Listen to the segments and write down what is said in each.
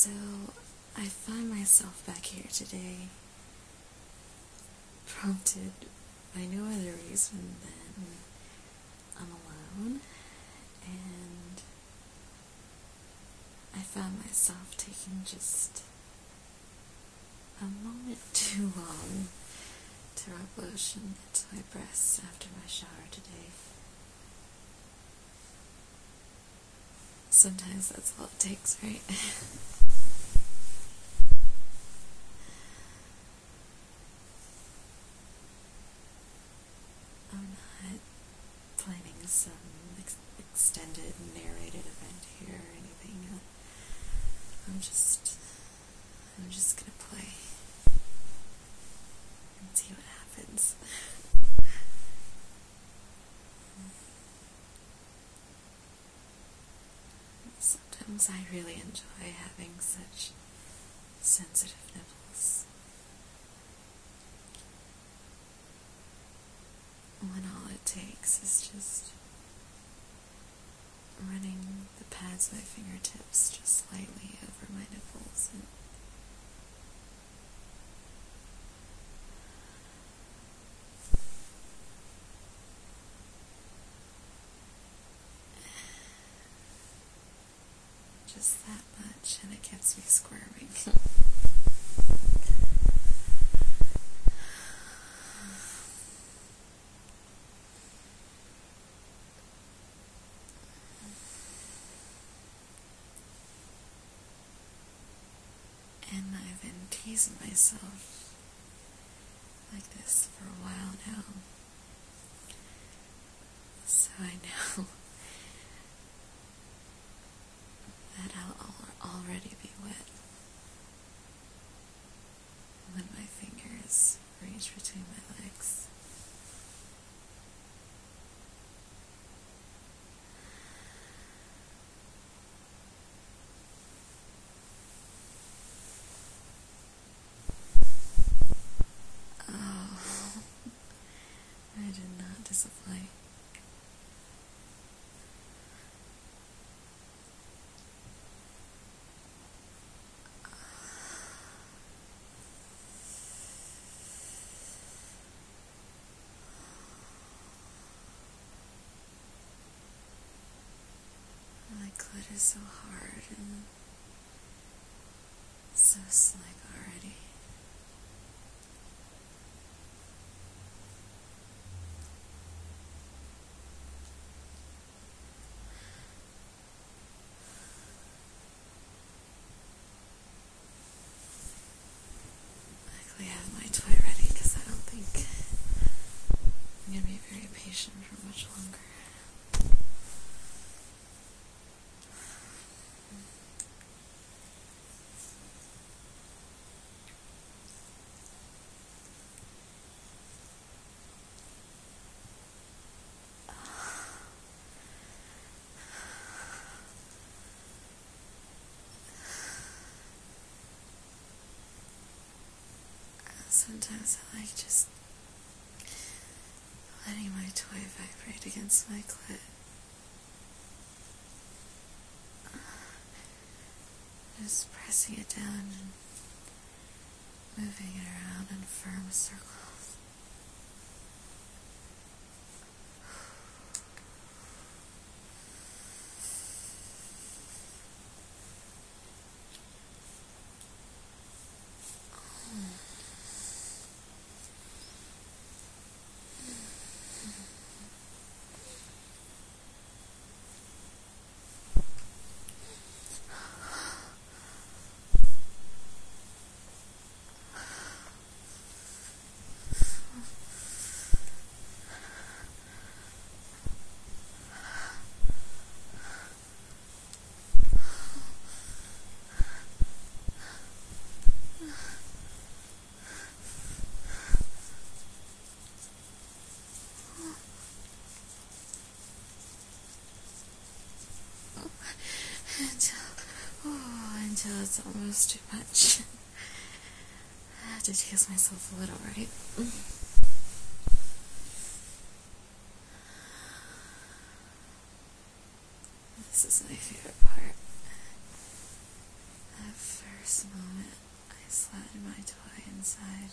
So, I find myself back here today, prompted by no other reason than I'm alone, and I found myself taking just a moment too long to rub lotion into my breasts after my shower today. Sometimes that's all it takes, right? I'm not planning some extended narrated event here or anything. I'm just gonna play and see what happens. Sometimes I really enjoy having such sensitive nipples. When all it takes is just running the pads of my fingertips just slightly over my nipples and just that much, and it gets me squirming. And I've been teasing myself like this for a while now, so I know that I'll already be wet when my fingers reach between my legs. Oh, I did not disappoint. My clit is so hard and so slick already. Luckily I have my toy ready because I don't think I'm going to be very patient for much longer. Sometimes I like just letting my toy vibrate against my clit. Just pressing it down and moving it around in firm circles. Until it's almost too much. I have to tease myself a little, right? This is my favorite part of inside.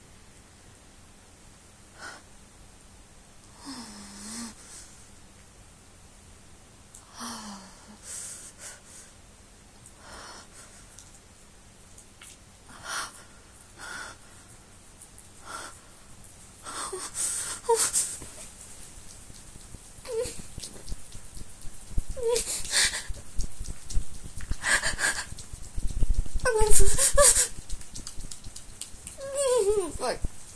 Fuck.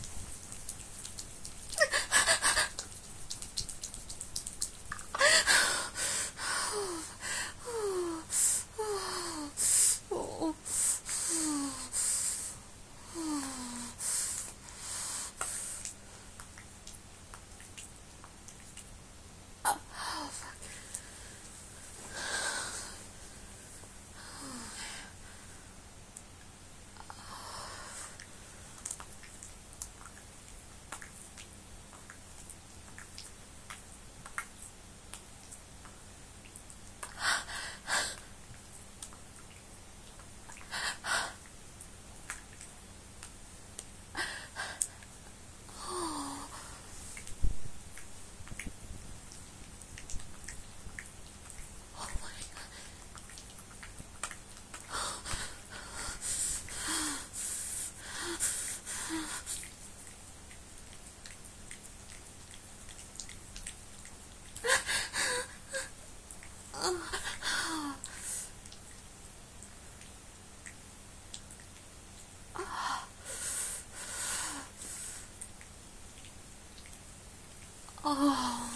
Oh.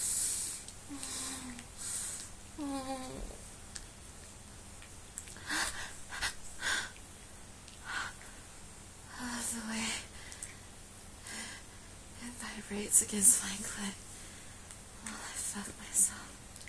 The way it vibrates against my clit. Oh, I fuck myself.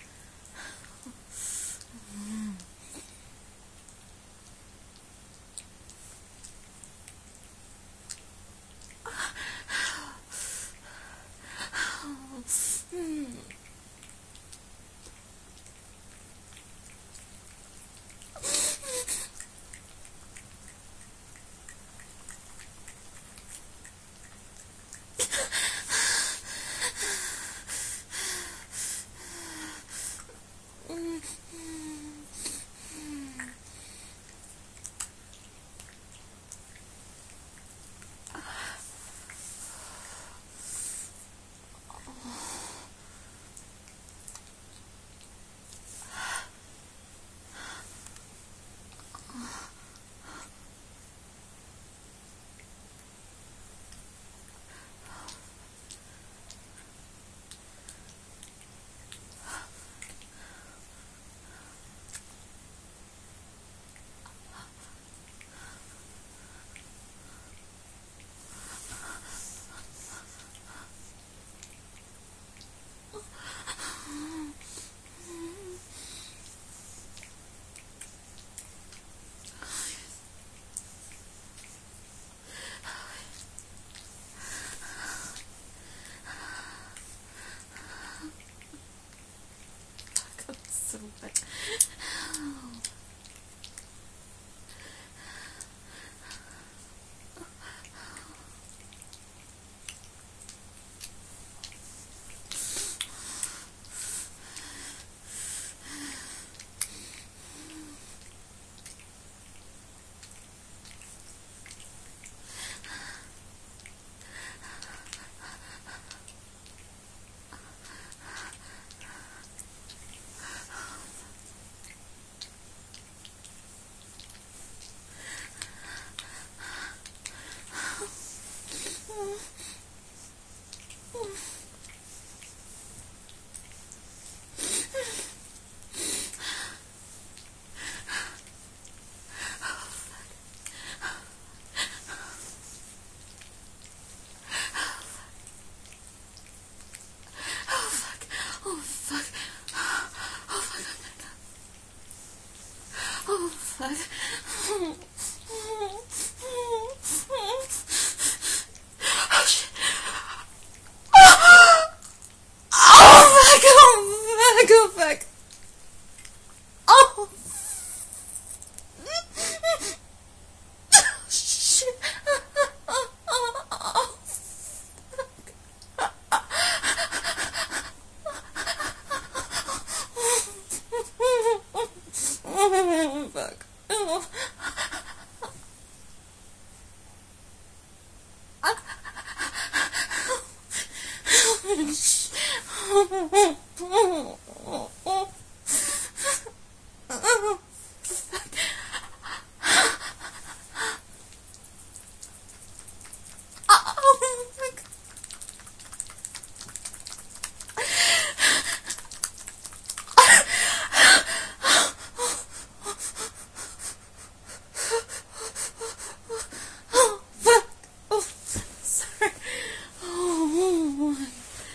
So bad. Oh, fuck. Oh, shit. Oh, fuck. Oh, shit. Fuck. Sorry. Oh my.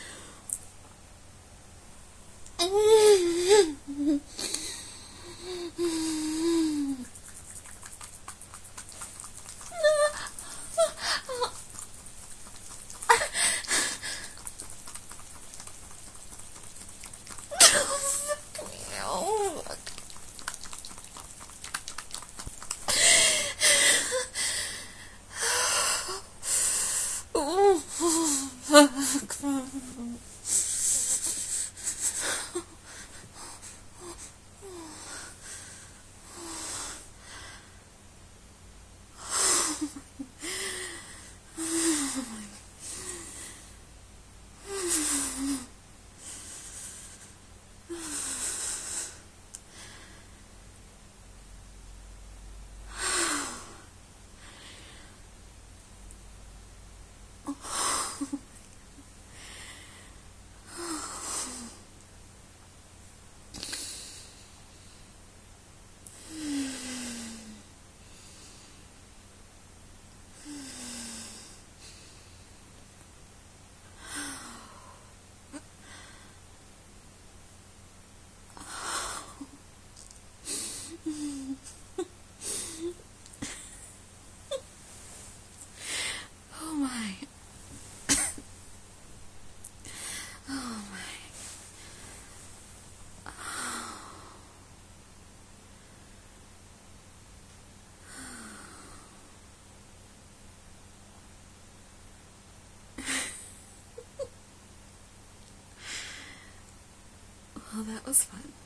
Oh my. Oh my. Well, that was fun.